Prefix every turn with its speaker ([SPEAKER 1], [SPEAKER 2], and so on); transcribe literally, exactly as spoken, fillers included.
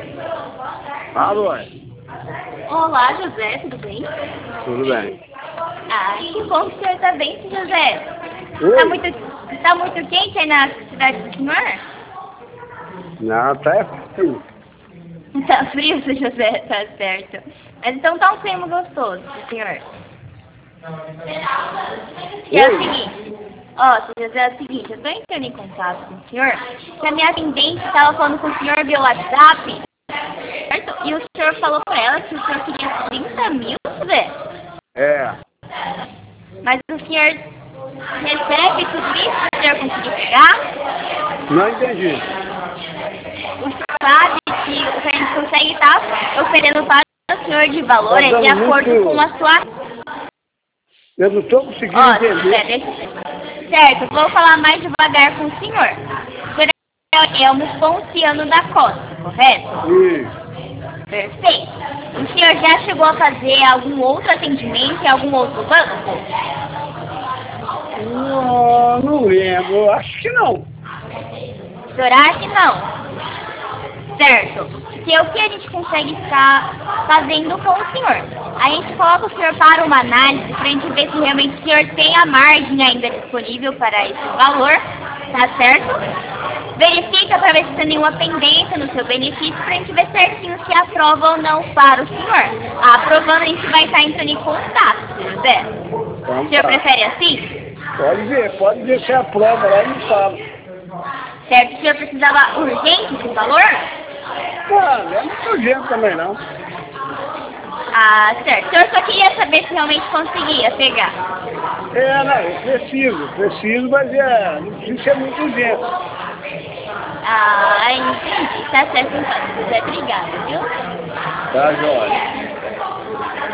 [SPEAKER 1] Alô?
[SPEAKER 2] Olá, José, tudo bem?
[SPEAKER 1] Tudo bem.
[SPEAKER 2] Ah, que bom que o senhor está bem, José.
[SPEAKER 1] Oi?
[SPEAKER 2] Tá muito, tá muito quente aí na cidade do senhor?
[SPEAKER 1] Não, tá frio.
[SPEAKER 2] Tá frio, seu José, tá certo. Mas então tá um clima gostoso, senhor. E é o seguinte, ó, seu José, é o seguinte, eu tô entrando em contato com o senhor, que a minha atendente estava falando com o senhor via WhatsApp, certo? E o senhor falou pra ela que o senhor queria trinta mil, José.
[SPEAKER 1] É.
[SPEAKER 2] Mas o senhor recebe tudo isso se o senhor conseguir pegar?
[SPEAKER 1] Não entendi.
[SPEAKER 2] O senhor sabe que o que a gente consegue estar oferecendo para o senhor de valor
[SPEAKER 1] Tá
[SPEAKER 2] é de
[SPEAKER 1] dando
[SPEAKER 2] acordo
[SPEAKER 1] muito-
[SPEAKER 2] com a sua...
[SPEAKER 1] Eu não estou conseguindo
[SPEAKER 2] Ó,
[SPEAKER 1] entender.
[SPEAKER 2] José, deixa... Certo, vou falar mais devagar com o senhor. O senhor é Elmo Ponciano da Costa, correto?
[SPEAKER 1] Isso.
[SPEAKER 2] Perfeito. O senhor já chegou a fazer algum outro atendimento em algum outro banco?
[SPEAKER 1] Não, não lembro. Acho que não.
[SPEAKER 2] O senhor acha que não? Certo. Que é o que a gente consegue estar fazendo com o senhor. A gente coloca o senhor para uma análise para a gente ver se realmente o senhor tem a margem ainda disponível para esse valor, tá certo? Verifica para ver se tem nenhuma pendência no seu benefício para a gente ver certinho se aprova ou não para o senhor. Aprovando, a gente vai estar entrando em contato, José.
[SPEAKER 1] Então
[SPEAKER 2] O senhor
[SPEAKER 1] tá.
[SPEAKER 2] prefere assim?
[SPEAKER 1] Pode ver, pode ver se é a prova lá e me fala.
[SPEAKER 2] Certo? O senhor precisava urgente desse valor?
[SPEAKER 1] Ah, não é muito urgente também não.
[SPEAKER 2] Ah, certo. O senhor só queria saber se realmente conseguia pegar.
[SPEAKER 1] É, não, eu preciso, preciso, mas é, não precisa ser muito urgente.
[SPEAKER 2] Ah, entendi. Tá certo então. José, obrigada, viu?
[SPEAKER 1] Tá, Jorge.